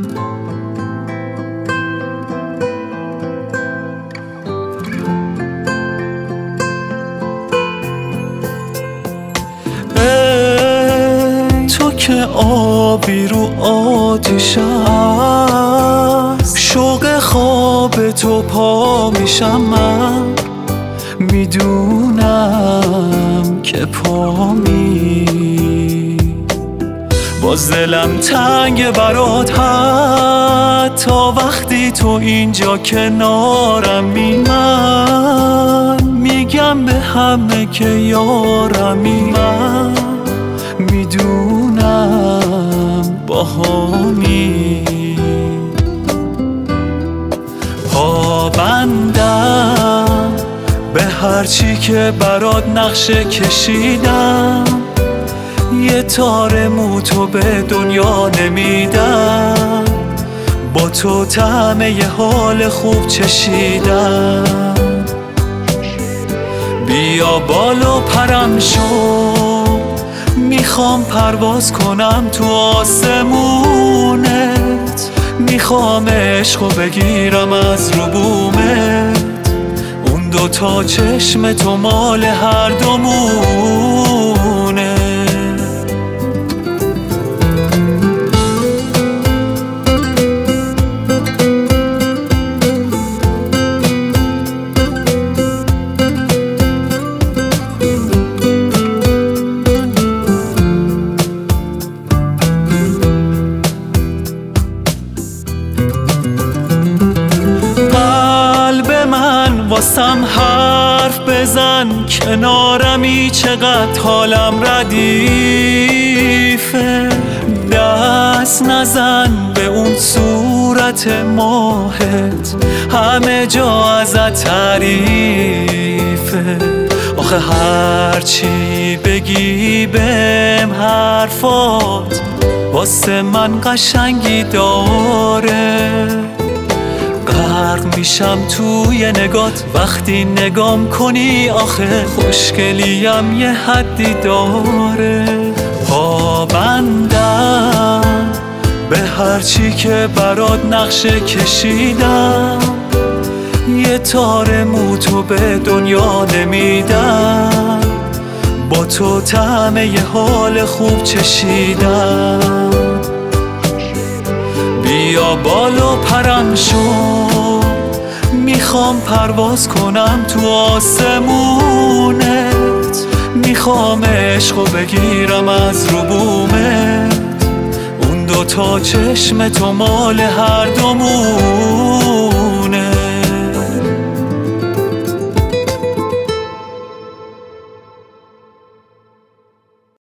تو که آبی رو آتیش است، شوق خواب تو پا میشم من، میدونم که پامی باز دلم تنگ برات، حتی وقتی تو اینجا کنارمی. من میگم به همه که یارمی، من میدونم باهامی. پابندم به هرچی که برات نقشه کشیدم، یه تار مو تو به دنیا نمیدم، با تو طعم یه حال خوب چشیدم. بیا بالا پرم شو، میخوام پرواز کنم تو آسمونت، میخوام عشقو بگیرم از رو بومت، اون دوتا چشم تو مال هر دومونه. واسم حرف بزن، کنارمی چقدر حالم ردیفه. دست نزن به اون صورت ماهت، همه جا ازت تعریفه. آخه هرچی بگی بهم حرفات واسه من قشنگی داره. غرق میشم توی نگات وقتی نگام کنی، آخه خوشگلیم یه حدی داره. پابندم به هرچی که برات نقشه کشیدم، یه تار مو تو به دنیا نمیدم، با تو طعم یه حال خوب چشیدم. بیا بالا پرم شو، میخوام پرواز کنم تو آسمونت، میخوام عشقو بگیرم از رو بومت، اون دوتا چشم تو مال هر دومونه.